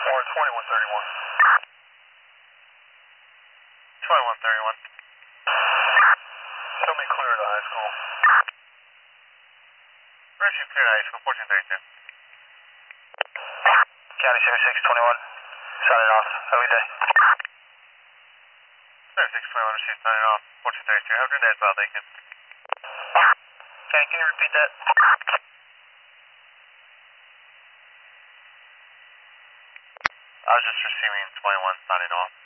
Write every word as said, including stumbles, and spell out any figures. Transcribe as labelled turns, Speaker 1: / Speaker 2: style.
Speaker 1: Or twenty-one thirty-one.
Speaker 2: twenty-one thirty-one.
Speaker 1: Show me clear to high school.
Speaker 2: Receive clear to high school, fourteen thirty-two.
Speaker 1: County seventy-six twenty-one. Signing off. Have a good day.
Speaker 2: seventy-six twenty-one, receive signing off, fourteen thirty-two. Have a good day as well, thank you.
Speaker 1: Okay, can you repeat that?
Speaker 2: I was just receiving twenty-one signing off.